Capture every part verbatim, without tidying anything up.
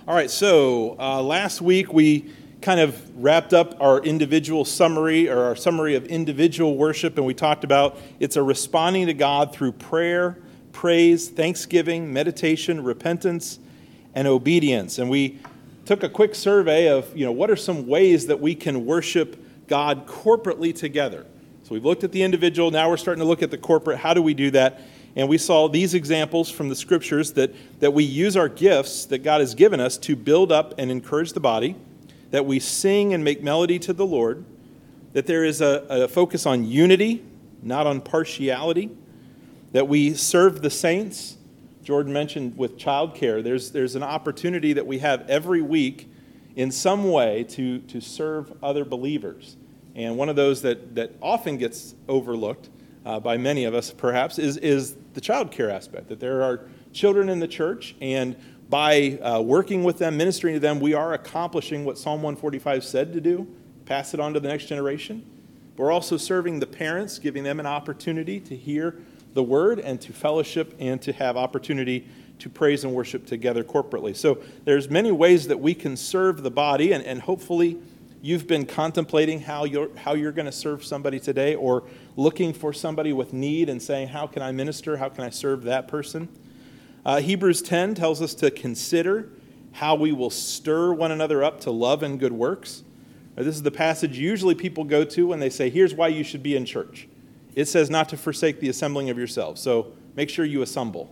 All right, so uh, last week we kind of wrapped up our individual summary or our summary of individual worship, and we talked about it's a responding to God through prayer, praise, thanksgiving, meditation, repentance, and obedience. And we took a quick survey of, you know, what are some ways that we can worship God corporately together. So we've looked at the individual, now we're starting to look at the corporate. How do we do that? And we saw these examples from the scriptures that, that we use our gifts that God has given us to build up and encourage the body, that we sing and make melody to the Lord, that there is a, a focus on unity, not on partiality, that we serve the saints. Jordan mentioned with childcare, there's, there's an opportunity that we have every week in some way to, to serve other believers. And one of those that, that often gets overlooked Uh, by many of us, perhaps, is, is the child care aspect, that there are children in the church, and by uh, working with them, ministering to them, we are accomplishing what Psalm one forty-five said to do, pass it on to the next generation. We're also serving the parents, giving them an opportunity to hear the word and to fellowship and to have opportunity to praise and worship together corporately. So there's many ways that we can serve the body, and, and hopefully you've been contemplating how you're how you're going to serve somebody today, or looking for somebody with need and saying, how can I minister? How can I serve that person? Uh, Hebrews ten tells us to consider how we will stir one another up to love and good works. Now, this is the passage usually people go to when they say, here's why you should be in church. It says not to forsake the assembling of yourselves, so make sure you assemble.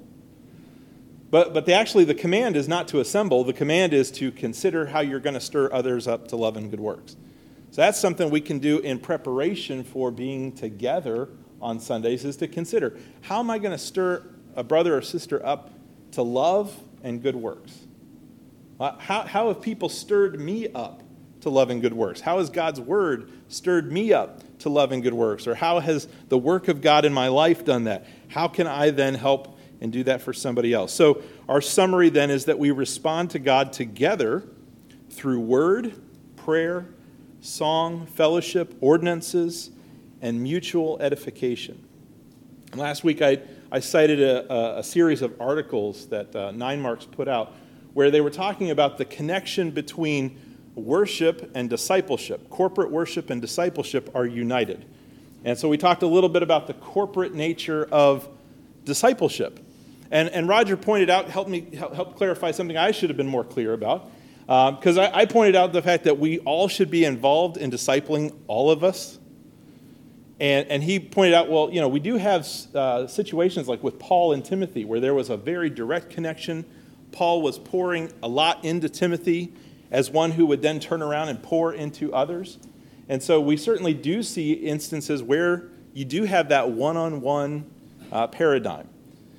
But but the, actually the command is not to assemble. The command is to consider how you're going to stir others up to love and good works. So that's something we can do in preparation for being together on Sundays, is to consider, how am I going to stir a brother or sister up to love and good works? Uh, how, how have people stirred me up to love and good works? How has God's word stirred me up to love and good works? Or how has the work of God in my life done that? How can I then help and do that for somebody else? So our summary then is that we respond to God together through word, prayer, song, fellowship, ordinances, and mutual edification. And last week I, I cited a, a series of articles that uh, Nine Marks put out where they were talking about the connection between worship and discipleship. Corporate worship and discipleship are united. And so we talked a little bit about the corporate nature of discipleship. And, and Roger pointed out, helped me help, help clarify something I should have been more clear about, because uh, I, I pointed out the fact that we all should be involved in discipling all of us. And, and he pointed out, well, you know, we do have uh, situations like with Paul and Timothy where there was a very direct connection. Paul was pouring a lot into Timothy as one who would then turn around and pour into others. And so we certainly do see instances where you do have that one-on-one uh, paradigm.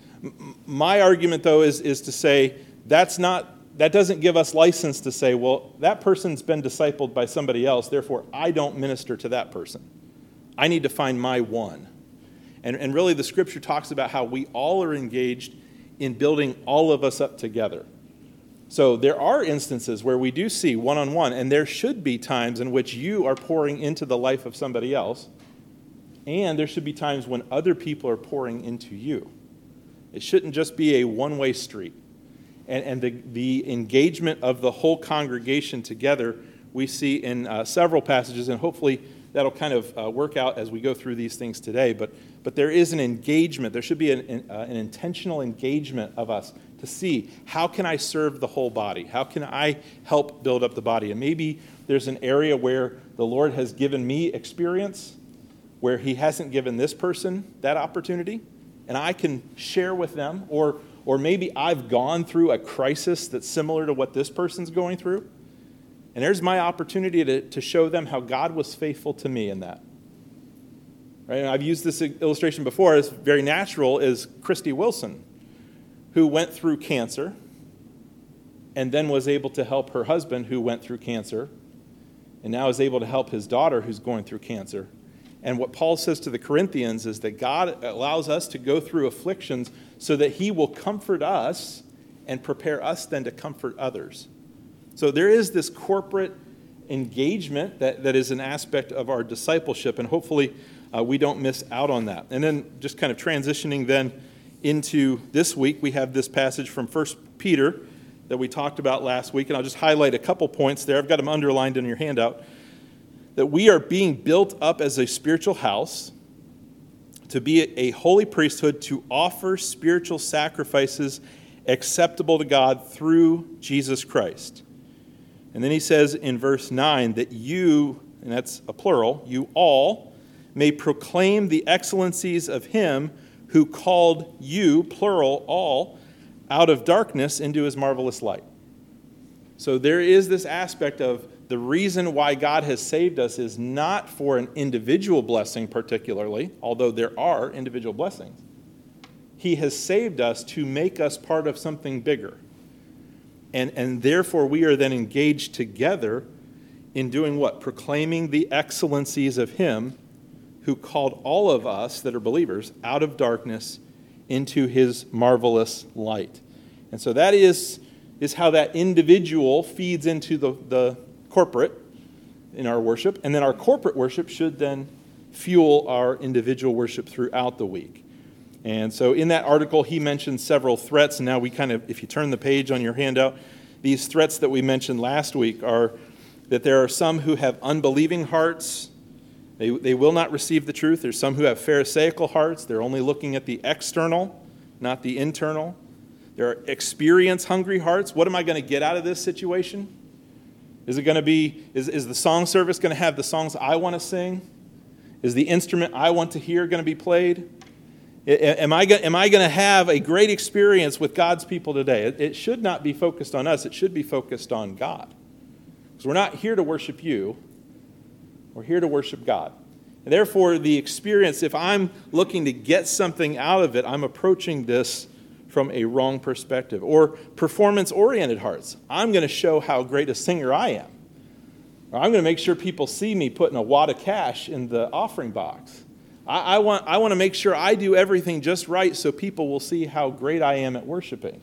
My argument, though, is, is to say that's not, that doesn't give us license to say, well, that person's been discipled by somebody else, therefore I don't minister to that person. I need to find my one. And, and really the scripture talks about how we all are engaged in building all of us up together. So there are instances where we do see one-on-one, and there should be times in which you are pouring into the life of somebody else, and there should be times when other people are pouring into you. It shouldn't just be a one-way street. And, and the, the engagement of the whole congregation together we see in uh, several passages, and hopefully that'll kind of uh, work out as we go through these things today. But, but there is an engagement. There should be an, an, uh, an intentional engagement of us to see, how can I serve the whole body? How can I help build up the body? And maybe there's an area where the Lord has given me experience where he hasn't given this person that opportunity, and I can share with them, or or maybe I've gone through a crisis that's similar to what this person's going through, and there's my opportunity to, to show them how God was faithful to me in that. Right? And I've used this illustration before. It's very natural, is Christy Wilson, who went through cancer and then was able to help her husband who went through cancer, and now is able to help his daughter who's going through cancer. And what Paul says to the Corinthians is that God allows us to go through afflictions so that he will comfort us and prepare us then to comfort others. So there is this corporate engagement that, that is an aspect of our discipleship, and hopefully uh, we don't miss out on that. And then just kind of transitioning then into this week, we have this passage from First Peter that we talked about last week, and I'll just highlight a couple points there. I've got them underlined in your handout. That we are being built up as a spiritual house to be a holy priesthood, to offer spiritual sacrifices acceptable to God through Jesus Christ. And then he says in verse nine that you, and that's a plural, you all may proclaim the excellencies of him who called you, plural, all, out of darkness into his marvelous light. So there is this aspect of the reason why God has saved us is not for an individual blessing particularly, although there are individual blessings. He has saved us to make us part of something bigger. And, and therefore we are then engaged together in doing what? Proclaiming the excellencies of him who called all of us that are believers out of darkness into his marvelous light. And so that is, is how that individual feeds into the, the corporate in our worship. And then our corporate worship should then fuel our individual worship throughout the week. And so in that article, he mentioned several threats. And now we kind of, if you turn the page on your handout, these threats that we mentioned last week are that there are some who have unbelieving hearts. They, they will not receive the truth. There's some who have Pharisaical hearts. They're only looking at the external, not the internal. There are experience-hungry hearts. What am I going to get out of this situation? Is it going to be, is, is the song service going to have the songs I want to sing? Is the instrument I want to hear going to be played? Am I, am I going to have a great experience with God's people today? It, it should not be focused on us. It should be focused on God. Because we're not here to worship you. We're here to worship God. And therefore, the experience, if I'm looking to get something out of it, I'm approaching this from a wrong perspective. Or performance-oriented hearts. I'm going to show how great a singer I am. Or I'm going to make sure people see me putting a wad of cash in the offering box. I, I want, I want to make sure I do everything just right so people will see how great I am at worshiping.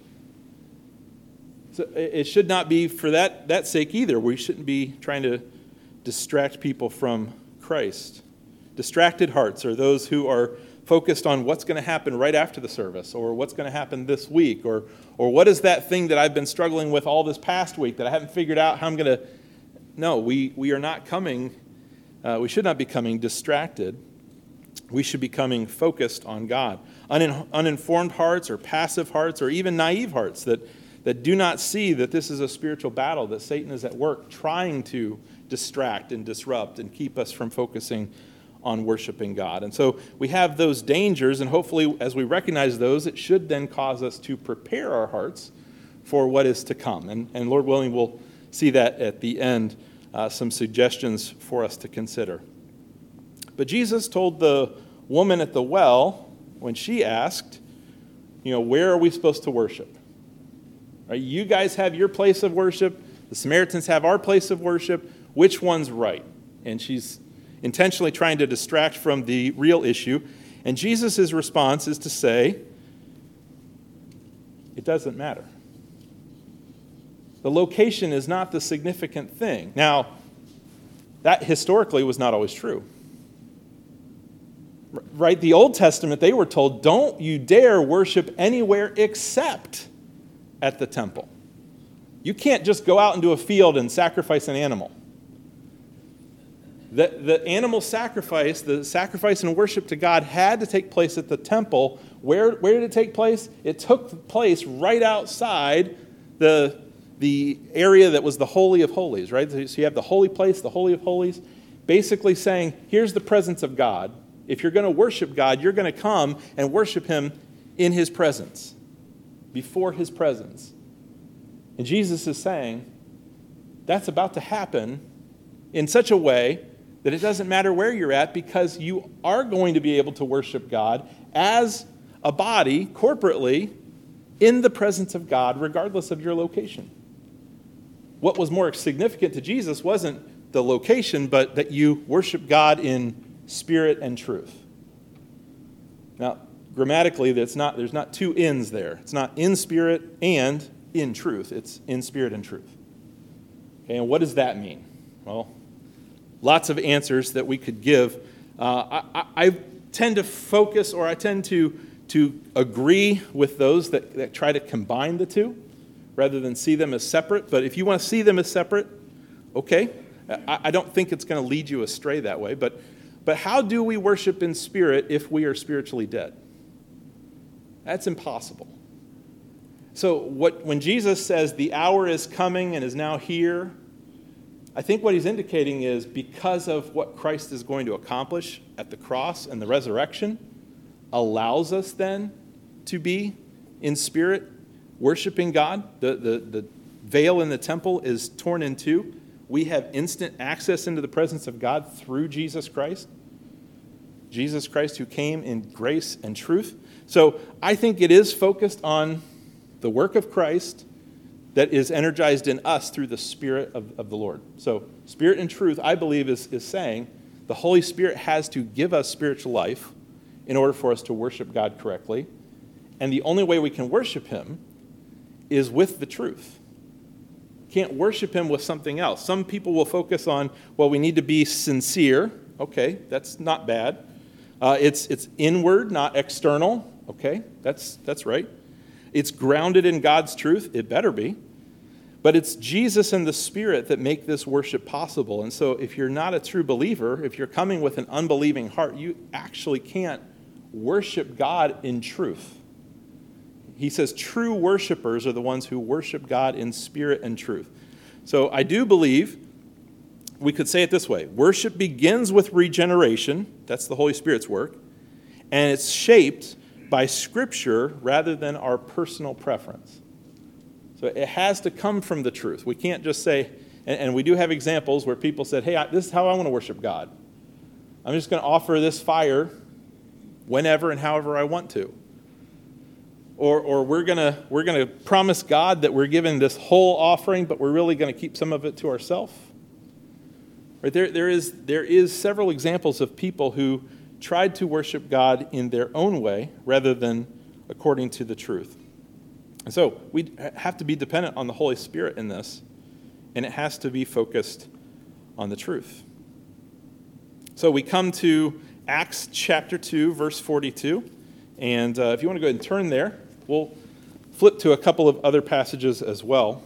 So it should not be for that, that sake either. We shouldn't be trying to distract people from Christ. Distracted hearts are those who are focused on what's going to happen right after the service, or what's going to happen this week, or or what is that thing that I've been struggling with all this past week that I haven't figured out how I'm going to... No, we, we are not coming, uh, we should not be coming distracted. We should be coming focused on God. Un- uninformed hearts or passive hearts or even naive hearts that, that do not see that this is a spiritual battle, that Satan is at work trying to distract and disrupt and keep us from focusing on worshiping God. And so we have those dangers, and hopefully as we recognize those, it should then cause us to prepare our hearts for what is to come. And, and Lord willing, we'll see that at the end, uh, some suggestions for us to consider. But Jesus told the woman at the well, when she asked, you know, where are we supposed to worship? Right? You guys have your place of worship. The Samaritans have our place of worship. Which one's right? And she's intentionally trying to distract from the real issue. And Jesus' response is to say, it doesn't matter. The location is not the significant thing. Now, that historically was not always true. Right? The Old Testament, they were told, don't you dare worship anywhere except at the temple. You can't just go out into a field and sacrifice an animal. The, the animal sacrifice, the sacrifice and worship to God had to take place at the temple. Where, where did it take place? It took place right outside the, the area that was the Holy of Holies, right? So you have the holy place, the Holy of Holies, basically saying, here's the presence of God. If you're going to worship God, you're going to come and worship him in his presence, before his presence. And Jesus is saying, that's about to happen in such a way that it doesn't matter where you're at, because you are going to be able to worship God as a body, corporately, in the presence of God, regardless of your location. What was more significant to Jesus wasn't the location, but that you worship God in spirit and truth. Now, grammatically, that's not, there's not two ins there. It's not in spirit and in truth. It's in spirit and truth. Okay, and what does that mean? Well, lots of answers that we could give. Uh, I, I tend to focus, or I tend to, to agree with those that, that try to combine the two. rather than see them as separate. But if you want to see them as separate, okay. I, I don't think it's going to lead you astray that way. But, but how do we worship in spirit if we are spiritually dead? That's impossible. So what, when Jesus says the hour is coming and is now here, I think what he's indicating is because of what Christ is going to accomplish at the cross and the resurrection, allows us then to be in spirit worshiping God. The, the, the veil in the temple is torn in two. We have instant access into the presence of God through Jesus Christ. Jesus Christ who came in grace and truth. So I think it is focused on the work of Christ that is energized in us through the Spirit of, of the Lord. So Spirit and truth, I believe, is, is saying the Holy Spirit has to give us spiritual life in order for us to worship God correctly. And the only way we can worship him is with the truth. Can't worship him with something else. Some people will focus on, well, we need to be sincere. Okay, that's not bad. Uh, it's it's inward, not external. Okay, that's that's right. It's grounded in God's truth. It better be. But it's Jesus and the Spirit that make this worship possible. And so if you're not a true believer, if you're coming with an unbelieving heart, you actually can't worship God in truth. He says true worshipers are the ones who worship God in spirit and truth. So I do believe we could say it this way. Worship begins with regeneration. That's the Holy Spirit's work. And it's shaped by Scripture rather than our personal preference. So it has to come from the truth. We can't just say, and, and we do have examples where people said, hey, I, this is how I want to worship God. I'm just going to offer this fire whenever and however I want to. Or, or we're gonna we're gonna promise God that we're giving this whole offering, but we're really going to keep some of it to ourselves. Right there, there is there is several examples of people who tried to worship God in their own way rather than according to the truth. And so we have to be dependent on the Holy Spirit in this, and it has to be focused on the truth. So we come to Acts chapter two, verse forty-two, and uh, if you want to go ahead and turn there. We'll flip to a couple of other passages as well.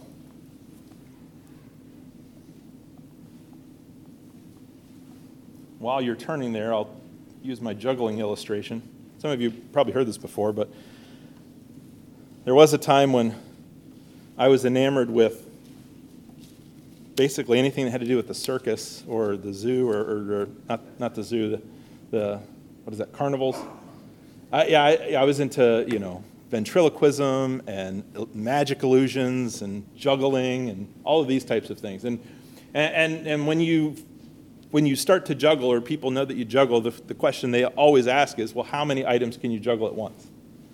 While you're turning there, I'll use my juggling illustration. Some of you probably heard this before, but there was a time when I was enamored with basically anything that had to do with the circus or the zoo, or, or, or not, not the zoo, the, the, what is that, carnivals? I, yeah, I, I was into, you know, ventriloquism and magic illusions and juggling and all of these types of things. And and and when you when you start to juggle, or people know that you juggle, the, the question they always ask is, well, how many items can you juggle at once?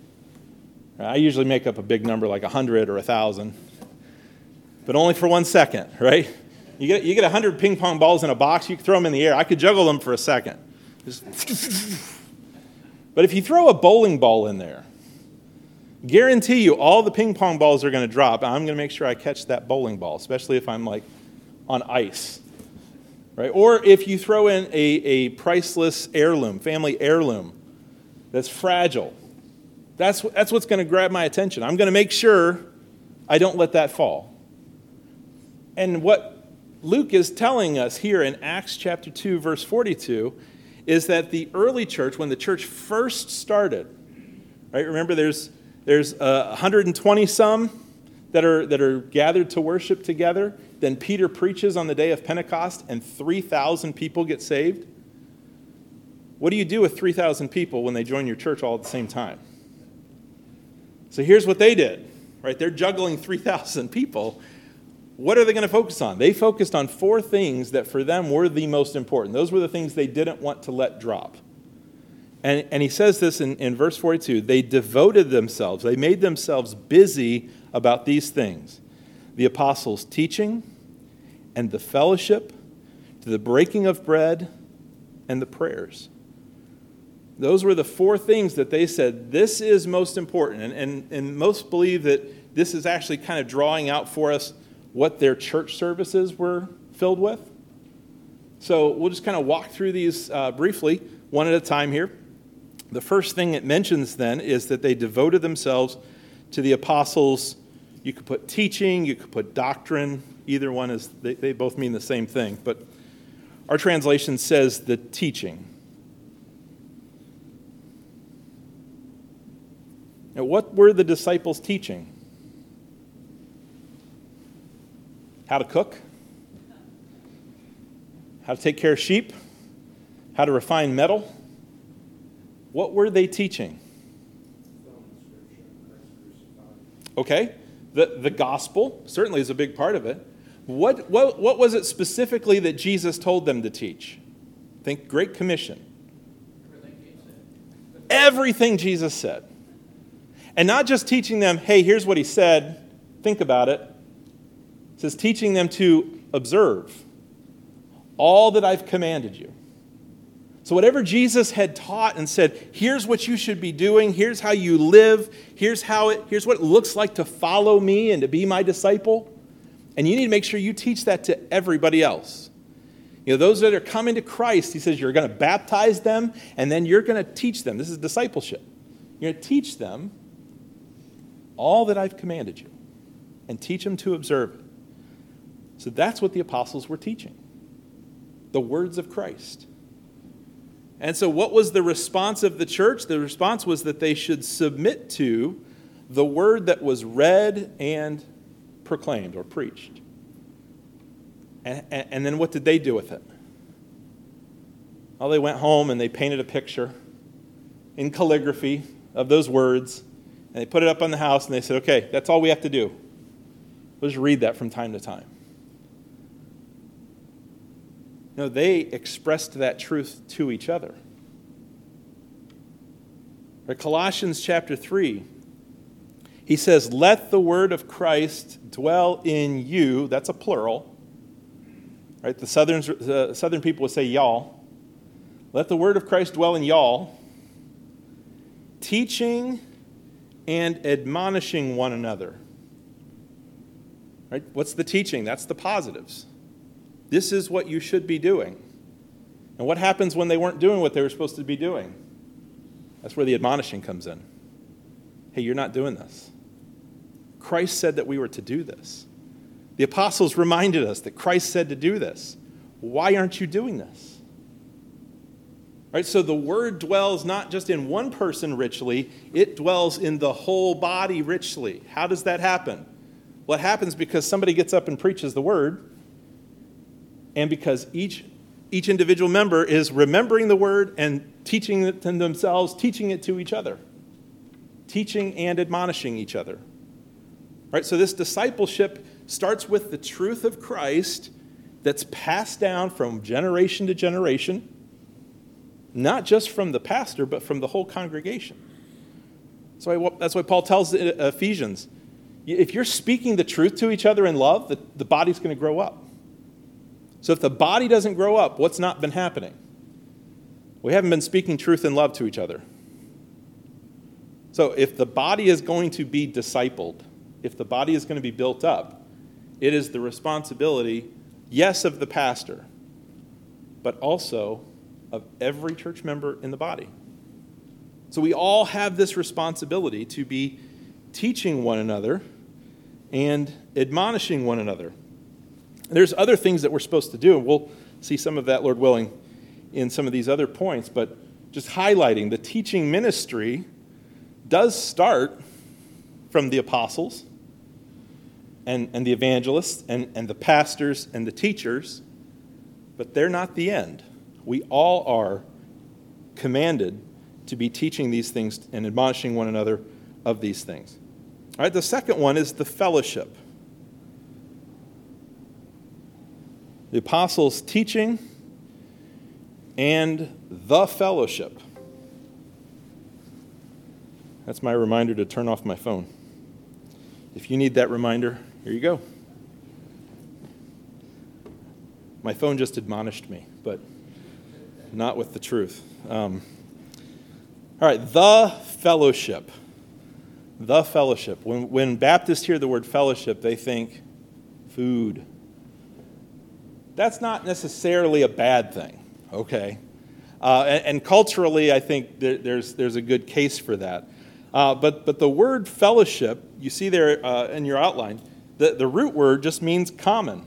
I usually make up a big number like a hundred or a thousand, but only for one second, right? You get you get a hundred ping pong balls in a box, you can throw them in the air. I could juggle them for a second. Just but if you throw a bowling ball in there, guarantee you all the ping pong balls are going to drop. I'm going to make sure I catch that bowling ball, especially if I'm like on ice, right? Or if you throw in a, a priceless heirloom, family heirloom, that's fragile. That's, that's what's going to grab my attention. I'm going to make sure I don't let that fall. And what Luke is telling us here in Acts chapter two, verse forty-two, is that the early church, when the church first started, right? Remember, there's there's uh, one hundred twenty some that are that are gathered to worship together. Then Peter preaches on the day of Pentecost, and three thousand people get saved. What do you do with three thousand people when they join your church all at the same time? So here's what they did, right? They're juggling three thousand people. What are they going to focus on? They focused on four things that for them were the most important. Those were the things they didn't want to let drop. And, and he says this in, in verse forty-two. They devoted themselves. They made themselves busy about these things. The apostles' teaching and the fellowship, to the breaking of bread and the prayers. Those were the four things that they said, this is most important. And, and, and most believe that this is actually kind of drawing out for us what their church services were filled with. So we'll just kind of walk through these uh, briefly, one at a time here. The first thing it mentions then is that they devoted themselves to the apostles' You could put teaching, you could put doctrine. Either one is, they, they both mean the same thing. But our translation says the teaching. Now, what were the disciples teaching? How to cook? How to take care of sheep? How to refine metal? What were they teaching? Okay, the, the gospel certainly is a big part of it. What, what, what was it specifically that Jesus told them to teach? Think Great Commission. Everything Jesus said. And not just teaching them, hey, here's what he said, think about it. It says teaching them to observe all that I've commanded you. So whatever Jesus had taught and said, here's what you should be doing, here's how you live, here's how it, here's what it looks like to follow me and to be my disciple. And you need to make sure you teach that to everybody else. You know, those that are coming to Christ, he says you're going to baptize them and then you're going to teach them. This is discipleship. You're going to teach them all that I've commanded you and teach them to observe it. So that's what the apostles were teaching. The words of Christ. And so what was the response of the church? The response was that they should submit to the word that was read and proclaimed or preached. And, and, and then what did they do with it? Well, they went home and they painted a picture in calligraphy of those words, and they put it up on the house, and they said, okay, that's all we have to do. We'll just read that from time to time. No, they expressed that truth to each other. Right, Colossians chapter three, he says, let the word of Christ dwell in you. That's a plural. Right, the southern, the southern people would say y'all. Let the word of Christ dwell in y'all, teaching and admonishing one another. Right? What's the teaching? That's the positives. This is what you should be doing. And what happens when they weren't doing what they were supposed to be doing? That's where the admonishing comes in. Hey, you're not doing this. Christ said that we were to do this. The apostles reminded us that Christ said to do this. Why aren't you doing this? Right? So the word dwells not just in one person richly, it dwells in the whole body richly. How does that happen? Well, it happens because somebody gets up and preaches the word, and because each, each individual member is remembering the word and teaching it to themselves, teaching it to each other. Teaching and admonishing each other. Right? So this discipleship starts with the truth of Christ that's passed down from generation to generation, not just from the pastor, but from the whole congregation. So that's why Paul tells the Ephesians, if you're speaking the truth to each other in love, the, the body's going to grow up. So if the body doesn't grow up, what's not been happening? We haven't been speaking truth and love to each other. So if the body is going to be discipled, if the body is going to be built up, it is the responsibility, yes, of the pastor, but also of every church member in the body. So we all have this responsibility to be teaching one another and admonishing one another. There's other things that we're supposed to do, and we'll see some of that, Lord willing, in some of these other points, but just highlighting the teaching ministry does start from the apostles and, and the evangelists and, and the pastors and the teachers, but they're not the end. We all are commanded to be teaching these things and admonishing one another of these things. All right, the second one is the fellowship. The apostles' teaching and the fellowship. That's my reminder to turn off my phone. If you need that reminder, here you go. My phone just admonished me, but not with the truth. Um, all right, the fellowship. The fellowship. When, when Baptists hear the word fellowship, they think food. That's not necessarily a bad thing, okay? Uh, and, and culturally, I think there, there's, there's a good case for that. Uh, but, but the word fellowship, you see there uh, in your outline, the, the root word just means common.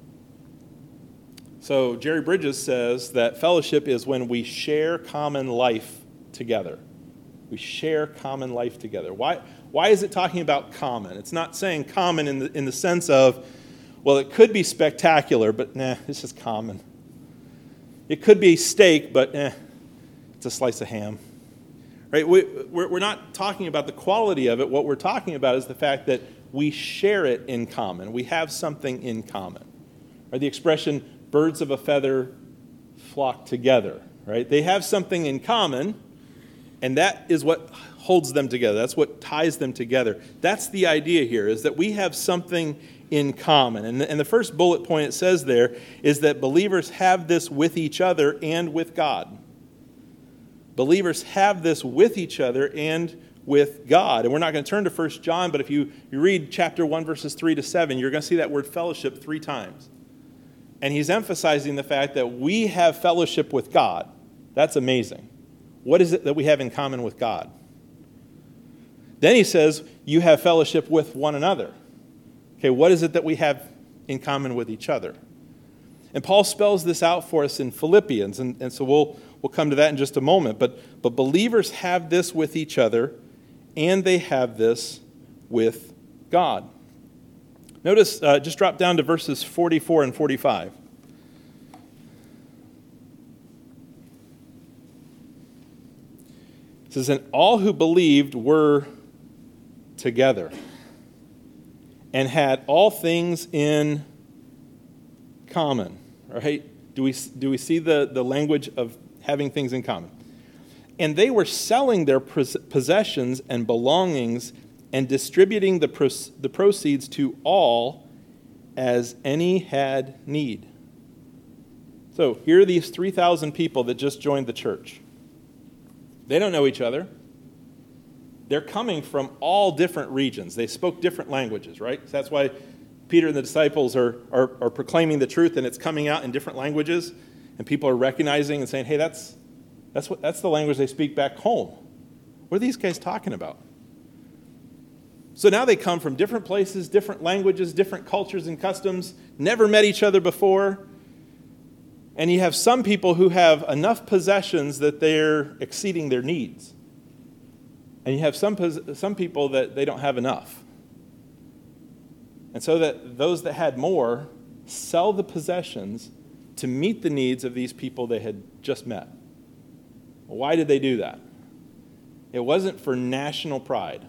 So Jerry Bridges says that fellowship is when we share common life together. We share common life together. Why, why is it talking about common? It's not saying common in the, in the sense of, well, it could be spectacular, but nah, it's just common. It could be steak, but eh, it's a slice of ham. Right? We, we're, we're not talking about the quality of it. What we're talking about is the fact that we share it in common. We have something in common. Right? The expression, birds of a feather flock together. Right? They have something in common, and that is what holds them together. That's what ties them together. That's the idea here, is that we have something in common. And the, and the first bullet point it says there is that believers have this with each other and with God. Believers have this with each other and with God. And we're not going to turn to First John, but if you, you read chapter one, verses three to seven, you're going to see that word fellowship three times. And he's emphasizing the fact that we have fellowship with God. That's amazing. What is it that we have in common with God? Then he says, you have fellowship with one another. Okay, what is it that we have in common with each other? And Paul spells this out for us in Philippians, and, and so we'll we'll come to that in just a moment. But, but believers have this with each other, and they have this with God. Notice, uh, just drop down to verses forty-four and forty-five. It says, and all who believed were together and had all things in common. Right? Do we, do we see the, the language of having things in common? And they were selling their possessions and belongings and distributing the, pros- the proceeds to all as any had need. So here are these three thousand people that just joined the church. They don't know each other. They're coming from all different regions. They spoke different languages, right? So that's why Peter and the disciples are, are, are proclaiming the truth, and it's coming out in different languages, and people are recognizing and saying, hey, that's, that's, what, that's the language they speak back home. What are these guys talking about? So now they come from different places, different languages, different cultures and customs, never met each other before. And you have some people who have enough possessions that they're exceeding their needs. And you have some, some people that they don't have enough. And so that those that had more sell the possessions to meet the needs of these people they had just met. Why did they do that? It wasn't for national pride.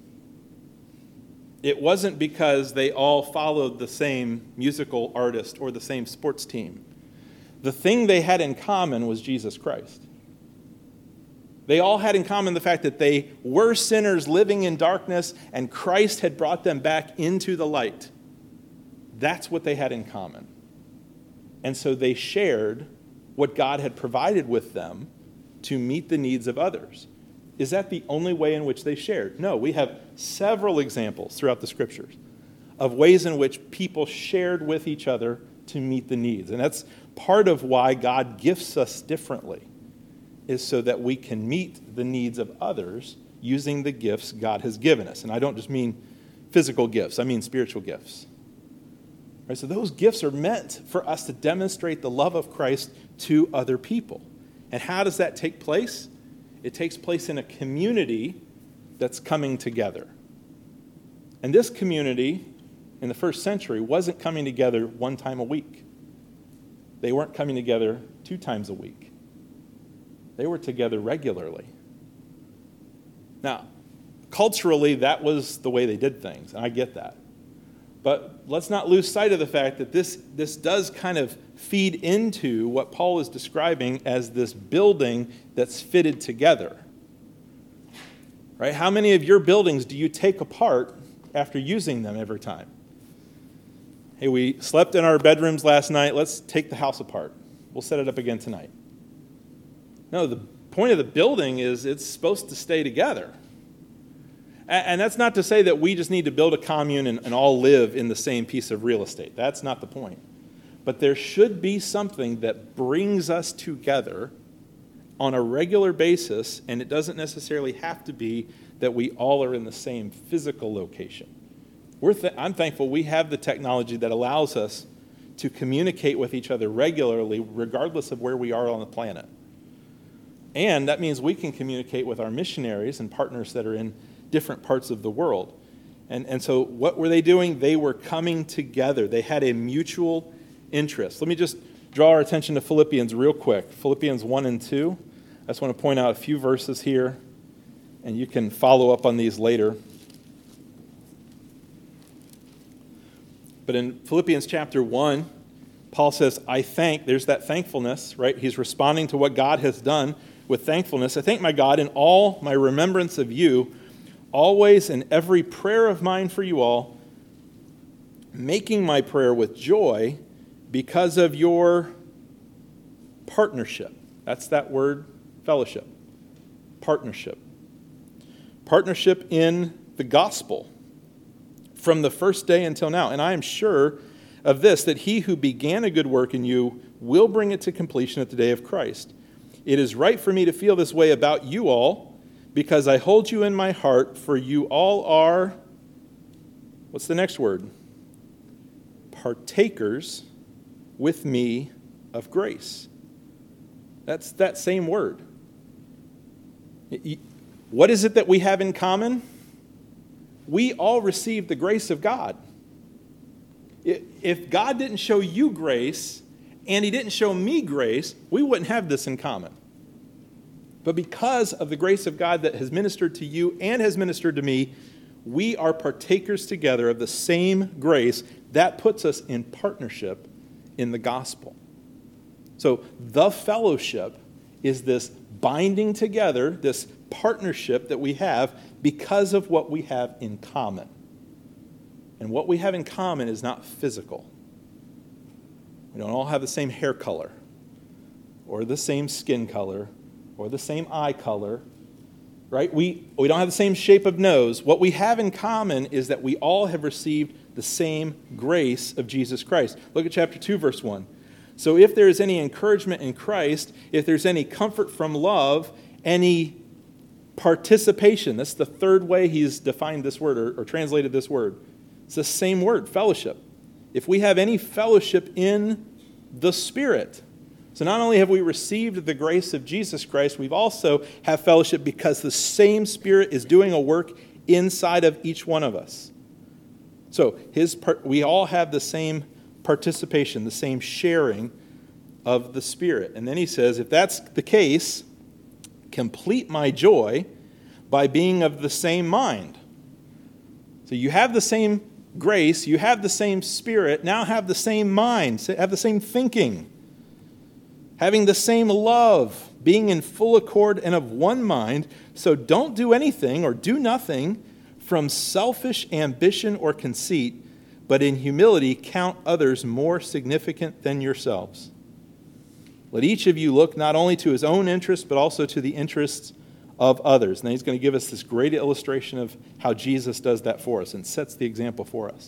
It wasn't because they all followed the same musical artist or the same sports team. The thing they had in common was Jesus Christ. They all had in common the fact that they were sinners living in darkness, and Christ had brought them back into the light. That's what they had in common. And so they shared what God had provided with them to meet the needs of others. Is that the only way in which they shared? No, we have several examples throughout the Scriptures of ways in which people shared with each other to meet the needs. And that's part of why God gifts us differently, is so that we can meet the needs of others using the gifts God has given us. And I don't just mean physical gifts, I mean spiritual gifts. Right, so those gifts are meant for us to demonstrate the love of Christ to other people. And how does that take place? It takes place in a community that's coming together. And this community in the first century wasn't coming together one time a week. They weren't coming together two times a week. They were together regularly. Now, culturally, that was the way they did things, and I get that. But let's not lose sight of the fact that this, this does kind of feed into what Paul is describing as this building that's fitted together. Right? How many of your buildings do you take apart after using them every time? Hey, we slept in our bedrooms last night. Let's take the house apart. We'll set it up again tonight. No, the point of the building is it's supposed to stay together. And that's not to say that we just need to build a commune and, and all live in the same piece of real estate. That's not the point. But there should be something that brings us together on a regular basis, and it doesn't necessarily have to be that we all are in the same physical location. We're th- I'm thankful we have the technology that allows us to communicate with each other regularly, regardless of where we are on the planet. And that means we can communicate with our missionaries and partners that are in different parts of the world. And, and so what were they doing? They were coming together. They had a mutual interest. Let me just draw our attention to Philippians real quick. Philippians one and two. I just want to point out a few verses here, and you can follow up on these later. But in Philippians chapter one, Paul says, I thank, there's that thankfulness, right? He's responding to what God has done with thankfulness. I thank my God in all my remembrance of you, always in every prayer of mine for you all, making my prayer with joy because of your partnership. That's that word, fellowship. Partnership. Partnership in the gospel from the first day until now. And I am sure of this, that he who began a good work in you will bring it to completion at the day of Christ. It is right for me to feel this way about you all, because I hold you in my heart, for you all are, what's the next word? Partakers with me of grace. That's that same word. What is it that we have in common? We all received the grace of God. If God didn't show you grace, and he didn't show me grace, we wouldn't have this in common. But because of the grace of God that has ministered to you and has ministered to me, we are partakers together of the same grace. That puts us in partnership in the gospel. So the fellowship is this binding together, this partnership that we have because of what we have in common. And what we have in common is not physical. We don't all have the same hair color, or the same skin color, or the same eye color, right? We, we don't have the same shape of nose. What we have in common is that we all have received the same grace of Jesus Christ. Look at chapter two, verse one. So if there is any encouragement in Christ, if there's any comfort from love, any participation, that's the third way he's defined this word or, or translated this word. It's the same word, fellowship. If we have any fellowship in the Spirit. So not only have we received the grace of Jesus Christ, we've also have fellowship because the same Spirit is doing a work inside of each one of us. So his part, we all have the same participation, the same sharing of the Spirit. And then he says, if that's the case, complete my joy by being of the same mind. So you have the same grace, you have the same Spirit, now have the same mind, have the same thinking, having the same love, being in full accord and of one mind. So don't do anything or do nothing from selfish ambition or conceit, but in humility count others more significant than yourselves. Let each of you look not only to his own interests, but also to the interests of others. And he's going to give us this great illustration of how Jesus does that for us and sets the example for us.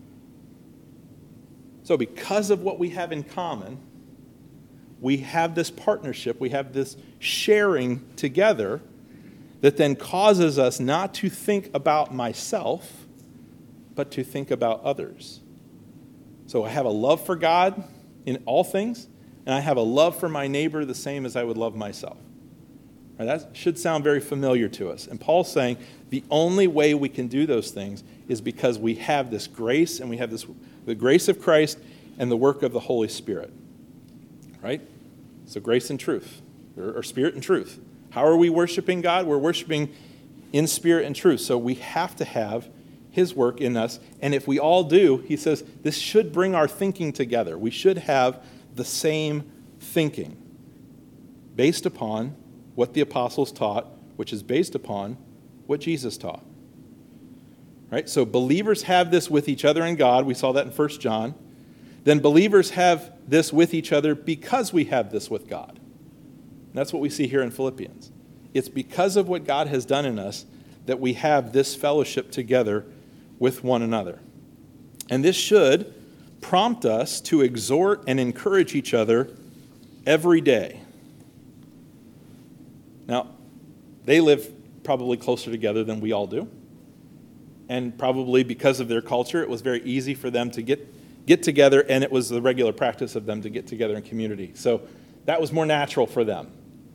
So because of what we have in common, we have this partnership, we have this sharing together that then causes us not to think about myself, but to think about others. So I have a love for God in all things, and I have a love for my neighbor the same as I would love myself. Right, that should sound very familiar to us. And Paul's saying the only way we can do those things is because we have this grace, and we have this the grace of Christ and the work of the Holy Spirit. Right? So grace and truth, or, or spirit and truth. How are we worshiping God? We're worshiping in spirit and truth. So we have to have his work in us. And if we all do, he says, this should bring our thinking together. We should have the same thinking based upon what the apostles taught, which is based upon what Jesus taught. Right? So believers have this with each other in God. We saw that in First John. Then believers have this with each other because we have this with God. And that's what we see here in Philippians. It's because of what God has done in us that we have this fellowship together with one another. And this should prompt us to exhort and encourage each other every day. Now, they live probably closer together than we all do. And probably because of their culture, it was very easy for them to get, get together, and it was the regular practice of them to get together in community. So that was more natural for them.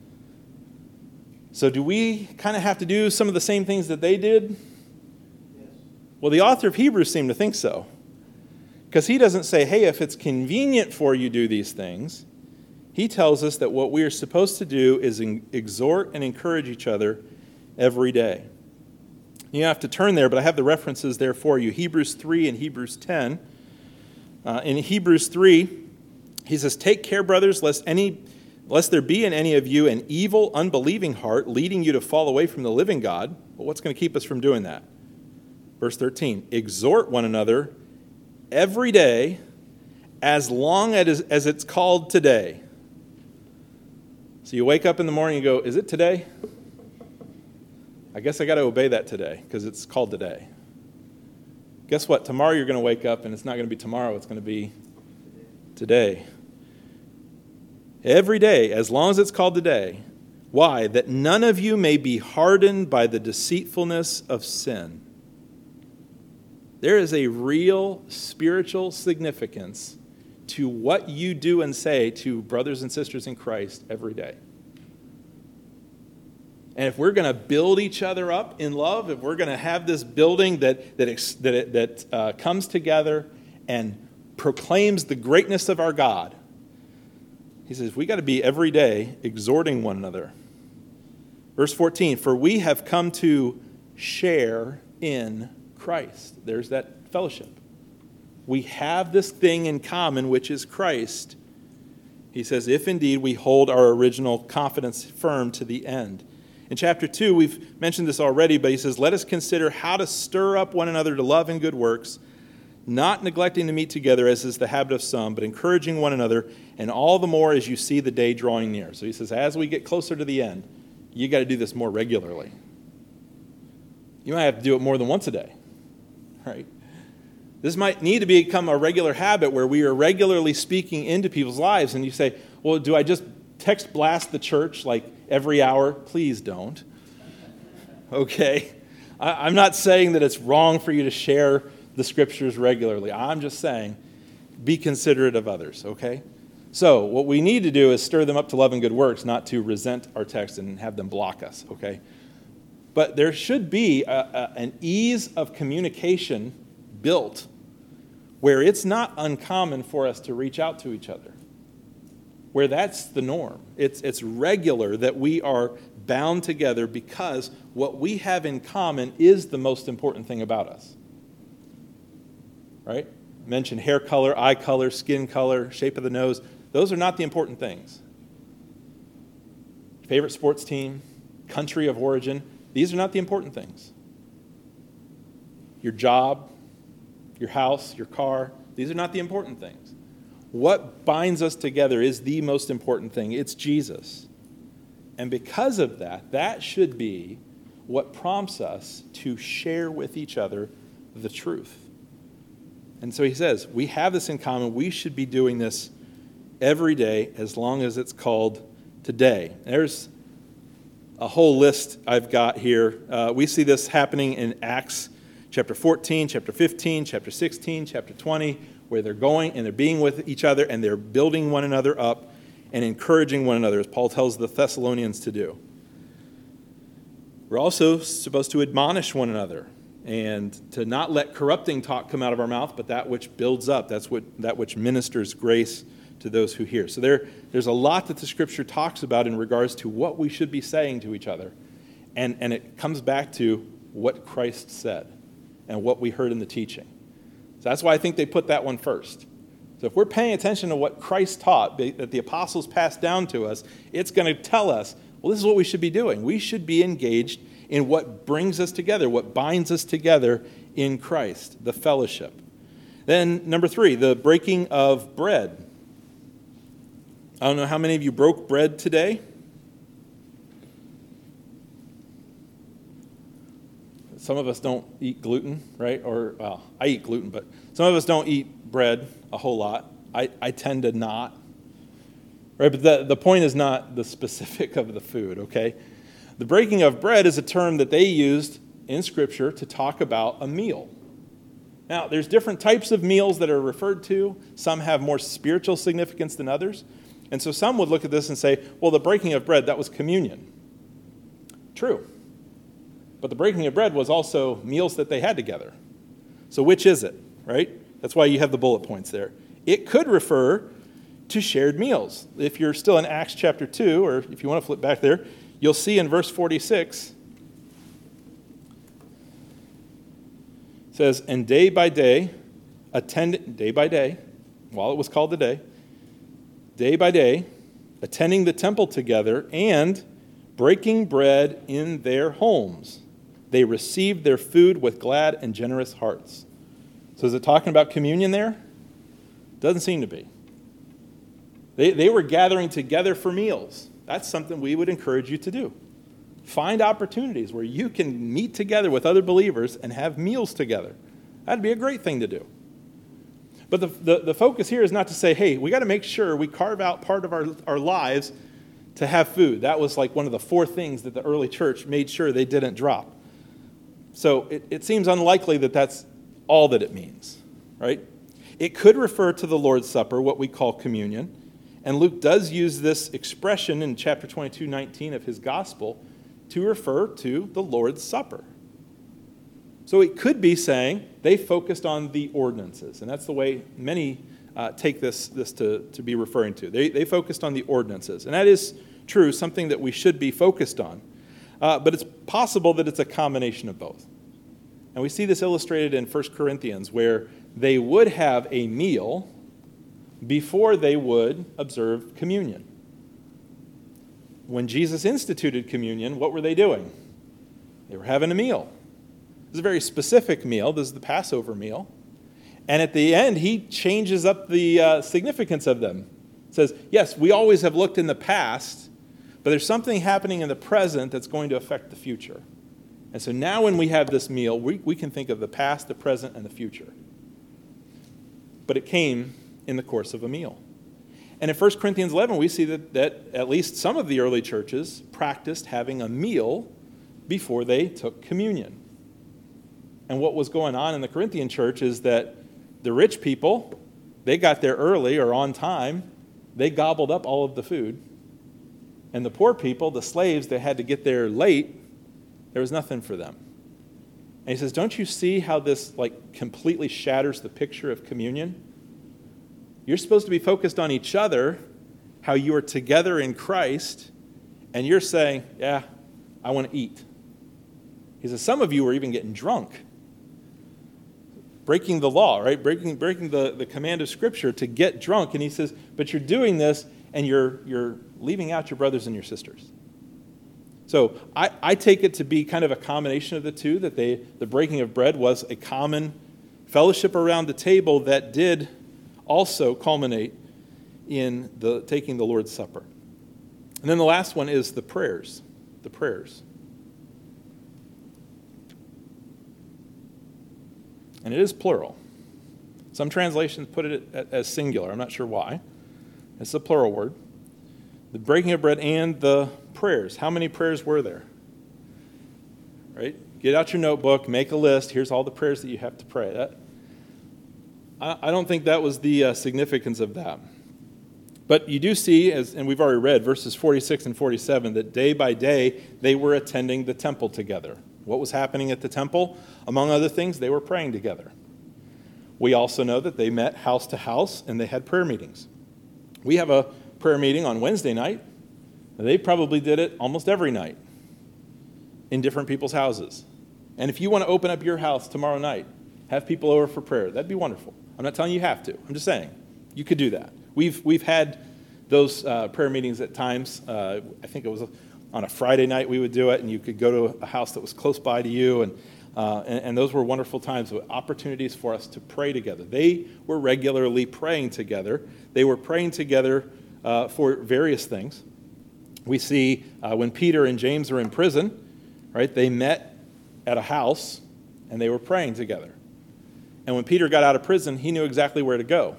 So do we kind of have to do some of the same things that they did? Yes. Well, the author of Hebrews seemed to think so. Because he doesn't say, hey, if it's convenient for you, do these things. He tells us that what we are supposed to do is exhort and encourage each other every day. You have to turn there, but I have the references there for you. Hebrews three and Hebrews ten. Uh, in Hebrews three, he says, take care, brothers, lest any, lest there be in any of you an evil, unbelieving heart, leading you to fall away from the living God. Well, what's going to keep us from doing that? Verse thirteen, exhort one another every day, as long as, as it's called today. So you wake up in the morning and go, is it today? I guess I got to obey that today because it's called today. Guess what? Tomorrow you're going to wake up and it's not going to be tomorrow. It's going to be today. Every day, as long as it's called today. Why? That none of you may be hardened by the deceitfulness of sin. There is a real spiritual significance to what you do and say to brothers and sisters in Christ every day. And if we're going to build each other up in love, if we're going to have this building that that that, that uh, comes together and proclaims the greatness of our God, he says we got to be every day exhorting one another. Verse fourteen, for we have come to share in Christ. There's that fellowship. We have this thing in common, which is Christ. He says, if indeed we hold our original confidence firm to the end. In chapter two, we've mentioned this already, but he says, let us consider how to stir up one another to love and good works, not neglecting to meet together as is the habit of some, but encouraging one another, and all the more as you see the day drawing near. So he says, as we get closer to the end, you got to do this more regularly. You might have to do it more than once a day, right? This might need to become a regular habit where we are regularly speaking into people's lives, and you say, well, do I just text blast the church like every hour? Please don't. Okay? I, I'm not saying that it's wrong for you to share the scriptures regularly. I'm just saying be considerate of others, okay? So what we need to do is stir them up to love and good works, not to resent our text and have them block us, okay? But there should be a, a, an ease of communication built where it's not uncommon for us to reach out to each other, where that's the norm. It's, it's regular that we are bound together because what we have in common is the most important thing about us. Right? I mentioned hair color, eye color, skin color, shape of the nose. Those are not the important things. Favorite sports team, country of origin, these are not the important things. Your job, your house, your car, these are not the important things. What binds us together is the most important thing. It's Jesus. And because of that, that should be what prompts us to share with each other the truth. And so he says, we have this in common. We should be doing this every day as long as it's called today. There's a whole list I've got here. Uh, we see this happening in Acts chapter fourteen, chapter fifteen, chapter sixteen, chapter twenty, where they're going and they're being with each other and they're building one another up and encouraging one another, as Paul tells the Thessalonians to do. We're also supposed to admonish one another and to not let corrupting talk come out of our mouth, but that which builds up, that's what that which ministers grace to those who hear. So there, there's a lot that the Scripture talks about in regards to what we should be saying to each other. And, and it comes back to what Christ said and what we heard in the teaching. So that's why I think they put that one first. So if we're paying attention to what Christ taught, that the apostles passed down to us, it's going to tell us, well, this is what we should be doing. We should be engaged in what brings us together, what binds us together in Christ, the fellowship. Then number three, the breaking of bread. I don't know how many of you broke bread today. Some of us don't eat gluten, right? Or, well, I eat gluten, but some of us don't eat bread a whole lot. I, I tend to not. Right? But the, the point is not the specific of the food, okay? The breaking of bread is a term that they used in Scripture to talk about a meal. Now, there's different types of meals that are referred to. Some have more spiritual significance than others. And so some would look at this and say, well, the breaking of bread, that was communion. True. But the breaking of bread was also meals that they had together. So which is it, right? That's why you have the bullet points there. It could refer to shared meals. If you're still in Acts chapter two, or if you want to flip back there, you'll see in verse forty-six, it says, and day by day, attend day by day, while it was called the day, day by day, attending the temple together and breaking bread in their homes, they received their food with glad and generous hearts. So is it talking about communion there? Doesn't seem to be. They, they were gathering together for meals. That's something we would encourage you to do. Find opportunities where you can meet together with other believers and have meals together. That'd be a great thing to do. But the, the, the focus here is not to say, hey, we got to make sure we carve out part of our, our lives to have food. That was like one of the four things that the early church made sure they didn't drop. So it, it seems unlikely that that's all that it means, right? It could refer to the Lord's Supper, what we call communion. And Luke does use this expression in chapter twenty-two, nineteen of his gospel to refer to the Lord's Supper. So it could be saying they focused on the ordinances. And that's the way many uh, take this, this to, to be referring to. They, they focused on the ordinances. And that is true, something that we should be focused on. Uh, but it's possible that it's a combination of both. And we see this illustrated in First Corinthians, where they would have a meal before they would observe communion. When Jesus instituted communion, what were they doing? They were having a meal. This is a very specific meal. This is the Passover meal. And at the end, he changes up the uh, significance of them. He says, yes, we always have looked in the past, but there's something happening in the present that's going to affect the future. And so now when we have this meal, we, we can think of the past, the present, and the future. But it came in the course of a meal. And in First Corinthians eleven, we see that, that at least some of the early churches practiced having a meal before they took communion. And what was going on in the Corinthian church is that the rich people, they got there early or on time. They gobbled up all of the food. And the poor people, the slaves, they had to get there late. There was nothing for them. And he says, don't you see how this like completely shatters the picture of communion? You're supposed to be focused on each other, how you are together in Christ, and you're saying, yeah, I want to eat. He says, some of you are even getting drunk. Breaking the law, right? Breaking, breaking the, the command of Scripture to get drunk. And he says, but you're doing this and you're, you're leaving out your brothers and your sisters. So I, I take it to be kind of a combination of the two, that they, the breaking of bread was a common fellowship around the table that did also culminate in the taking the Lord's Supper. And then the last one is the prayers. The prayers. And it is plural. Some translations put it as singular. I'm not sure why. It's a plural word. The breaking of bread and the prayers. How many prayers were there? Right? Get out your notebook, make a list. Here's all the prayers that you have to pray. That, I, I don't think that was the uh, significance of that. But you do see, as, and we've already read, verses forty-six and forty-seven, that day by day they were attending the temple together. What was happening at the temple? Among other things, they were praying together. We also know that they met house to house and they had prayer meetings. We have a prayer meeting on Wednesday night. They probably did it almost every night in different people's houses. And if you want to open up your house tomorrow night, have people over for prayer, that'd be wonderful. I'm not telling you you have to. I'm just saying you could do that. We've we've had those uh, prayer meetings at times. Uh, I think it was a, on a Friday night we would do it, and you could go to a house that was close by to you, and uh, and, and those were wonderful times, opportunities for us to pray together. They were regularly praying together. They were praying together uh, for various things. We see uh, when Peter and James are in prison, right? They met at a house, and they were praying together. And when Peter got out of prison, he knew exactly where to go,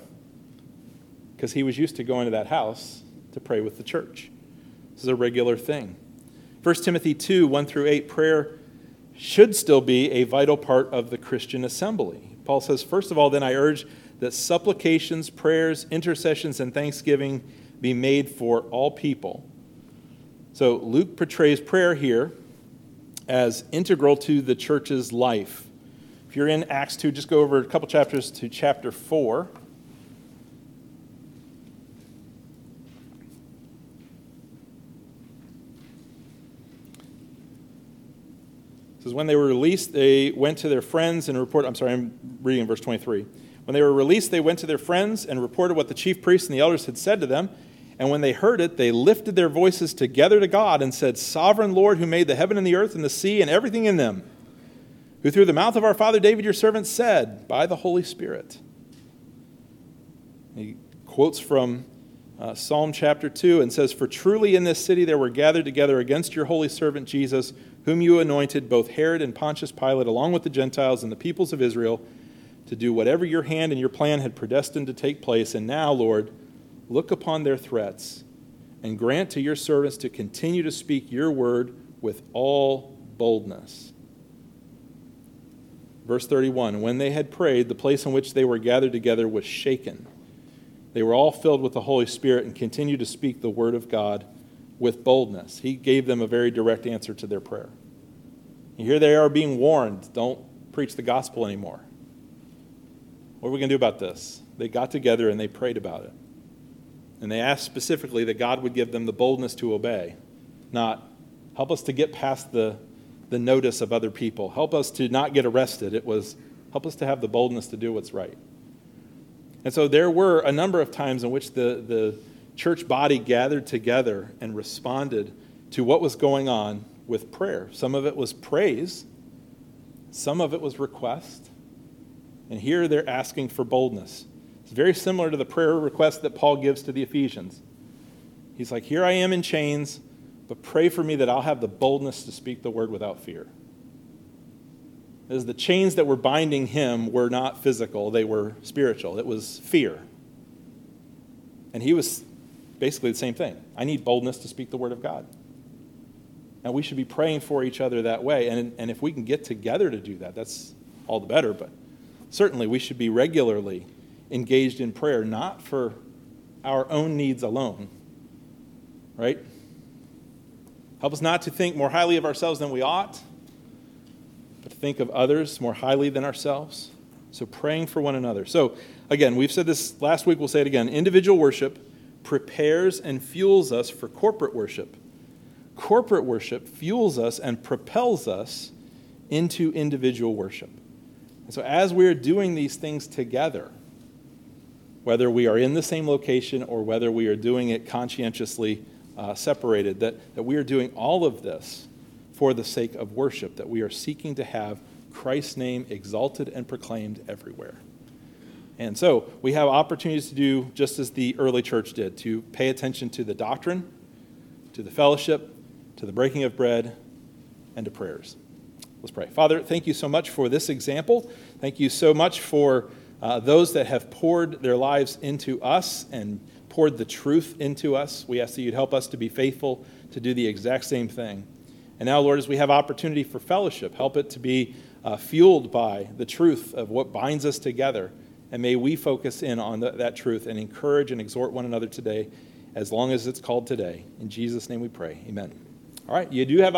because he was used to going to that house to pray with the church. This is a regular thing. First Timothy two, one through eight, prayer should still be a vital part of the Christian assembly. Paul says, first of all, then I urge that supplications, prayers, intercessions, and thanksgiving be made for all people. So Luke portrays prayer here as integral to the church's life. If you're in Acts two, just go over a couple chapters to chapter four. It says, when they were released, they went to their friends and reported, I'm sorry, I'm reading verse twenty-three. When they were released, they went to their friends and reported what the chief priests and the elders had said to them. And when they heard it, they lifted their voices together to God and said, Sovereign Lord, who made the heaven and the earth and the sea and everything in them, who through the mouth of our father David, your servant, said, by the Holy Spirit. He quotes from uh, Psalm chapter two and says, For truly in this city there were gathered together against your holy servant Jesus, whom you anointed, both Herod and Pontius Pilate, along with the Gentiles and the peoples of Israel, to do whatever your hand and your plan had predestined to take place. And now, Lord, look upon their threats and grant to your servants to continue to speak your word with all boldness. Verse thirty-one, when they had prayed, the place in which they were gathered together was shaken. They were all filled with the Holy Spirit and continued to speak the word of God with boldness. He gave them a very direct answer to their prayer. And here they are being warned, don't preach the gospel anymore. What are we going to do about this? They got together and they prayed about it. And they asked specifically that God would give them the boldness to obey, not help us to get past the, the notice of other people. Help us to not get arrested. It was help us to have the boldness to do what's right. And so there were a number of times in which the, the church body gathered together and responded to what was going on with prayer. Some of it was praise. Some of it was request. And here they're asking for boldness. It's very similar to the prayer request that Paul gives to the Ephesians. He's like, here I am in chains, but pray for me that I'll have the boldness to speak the word without fear. As the chains that were binding him were not physical, they were spiritual. It was fear. And he was basically the same thing. I need boldness to speak the word of God. And we should be praying for each other that way. And, and if we can get together to do that, that's all the better. But certainly we should be regularly engaged in prayer, not for our own needs alone, right? Help us not to think more highly of ourselves than we ought, but to think of others more highly than ourselves. So praying for one another. So again, we've said this last week, we'll say it again. Individual worship prepares and fuels us for corporate worship. Corporate worship fuels us and propels us into individual worship. And so as we're doing these things together, whether we are in the same location or whether we are doing it conscientiously uh, separated, that, that we are doing all of this for the sake of worship, that we are seeking to have Christ's name exalted and proclaimed everywhere. And so we have opportunities to do just as the early church did, to pay attention to the doctrine, to the fellowship, to the breaking of bread, and to prayers. Let's pray. Father, thank you so much for this example. Thank you so much for uh, those that have poured their lives into us and poured the truth into us. We ask that you'd help us to be faithful to do the exact same thing. And now, Lord, as we have opportunity for fellowship, help it to be uh, fueled by the truth of what binds us together. And may we focus in on the, that truth and encourage and exhort one another today, as long as it's called today. In Jesus' name we pray. Amen. All right, you do have